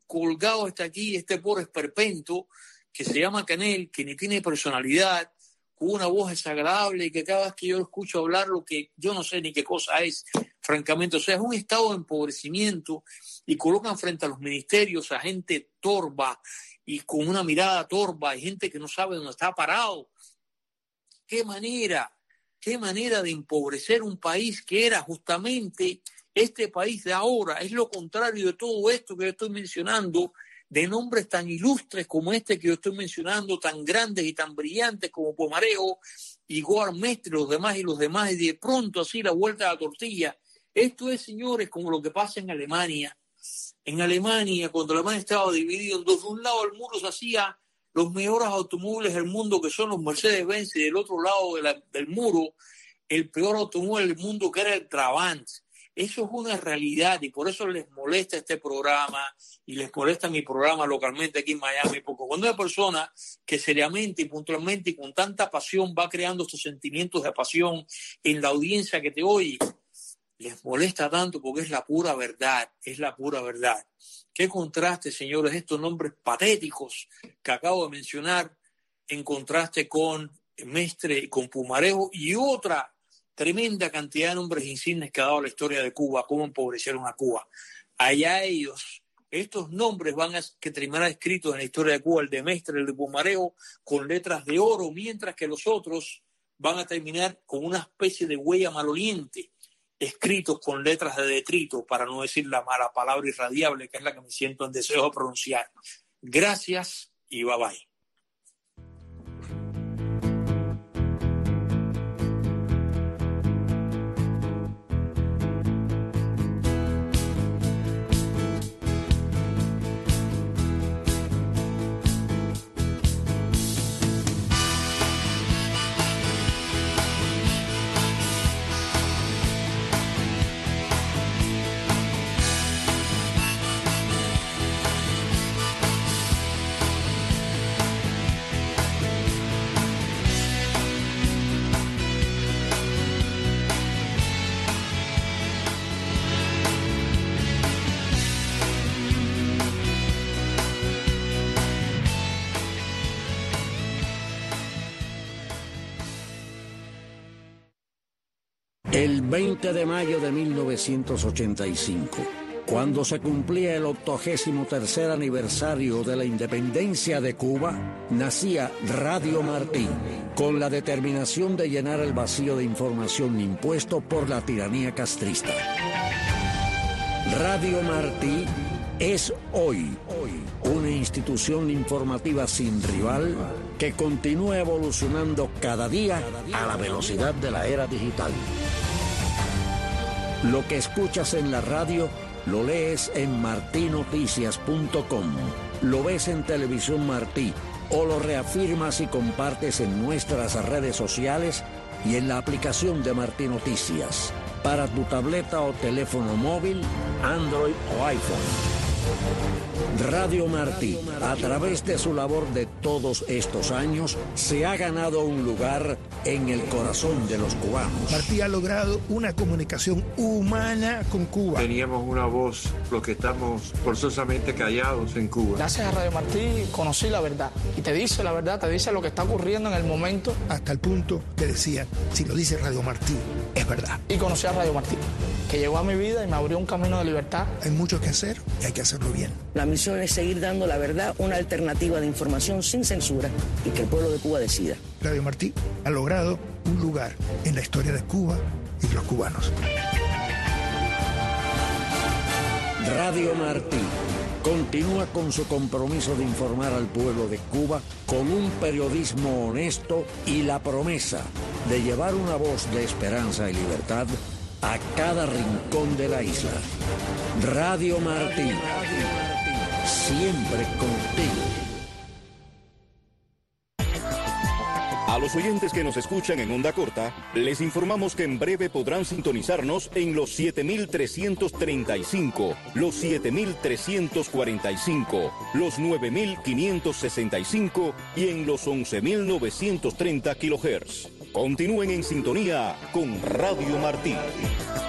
colgado está aquí este pobre esperpento que se llama Canel, que ni tiene personalidad, con una voz desagradable y que cada vez que yo lo escucho hablar lo que yo no sé ni qué cosa es, francamente. O sea, es un estado de empobrecimiento y colocan frente a los ministerios a gente torva y con una mirada torva, hay gente que no sabe dónde está parado. Qué manera de empobrecer un país que era justamente este país de ahora. Es lo contrario de todo esto que yo estoy mencionando, de nombres tan ilustres como este que yo estoy mencionando, tan grandes y tan brillantes como Pumarejo y Goar Mestre, los demás, y de pronto así la vuelta a la tortilla. Esto es, señores, como lo que pasa en Alemania. En Alemania, cuando Alemania estaba dividido en dos, de un lado del muro se hacía los mejores automóviles del mundo, que son los Mercedes-Benz, y del otro lado del muro, el peor automóvil del mundo, que era el Trabant. Eso es una realidad y por eso les molesta este programa y les molesta mi programa localmente aquí en Miami, porque cuando una persona que seriamente y puntualmente y con tanta pasión va creando estos sentimientos de pasión en la audiencia que te oye, les molesta tanto porque es la pura verdad, es la pura verdad. Qué contraste, señores, estos nombres patéticos que acabo de mencionar en contraste con Mestre, con Pumarejo y otra tremenda cantidad de nombres insignes que ha dado la historia de Cuba, cómo empobrecieron a Cuba. Allá ellos, estos nombres van a que terminar escritos en la historia de Cuba, el de Mestre, el de Pumarejo, con letras de oro, mientras que los otros van a terminar con una especie de huella maloliente, escritos con letras de detrito, para no decir la mala palabra irradiable, que es la que me siento en deseo de pronunciar. Gracias y bye bye. El 20 de mayo de 1985, cuando se cumplía el 83º aniversario de la independencia de Cuba, nacía Radio Martí, con la determinación de llenar el vacío de información impuesto por la tiranía castrista. Radio Martí es hoy una institución informativa sin rival que continúa evolucionando cada día a la velocidad de la era digital. Lo que escuchas en la radio lo lees en martinoticias.com, lo ves en Televisión Martí o lo reafirmas y compartes en nuestras redes sociales y en la aplicación de Martí Noticias para tu tableta o teléfono móvil, Android o iPhone. Radio Martí, a través de su labor de todos estos años, se ha ganado un lugar en el corazón de los cubanos. Martí ha logrado una comunicación humana con Cuba. Teníamos una voz, los que estamos forzosamente callados en Cuba. Gracias a Radio Martí conocí la verdad. Y te dice la verdad, te dice lo que está ocurriendo en el momento. Hasta el punto que decía, si lo dice Radio Martí, es verdad. Y conocí a Radio Martí, que llegó a mi vida y me abrió un camino de libertad. Hay mucho que hacer y hay que hacerlo bien. La misión es seguir dando la verdad, una alternativa de información sin censura y que el pueblo de Cuba decida. Radio Martí ha logrado un lugar en la historia de Cuba y de los cubanos. Radio Martí continúa con su compromiso de informar al pueblo de Cuba con un periodismo honesto y la promesa de llevar una voz de esperanza y libertad a cada rincón de la isla. Radio Martí, siempre contigo. A los oyentes que nos escuchan en onda corta, les informamos que en breve podrán sintonizarnos en los 7.335, los 7.345, los 9.565 y en los 11.930 kHz. Continúen en sintonía con Radio Martí.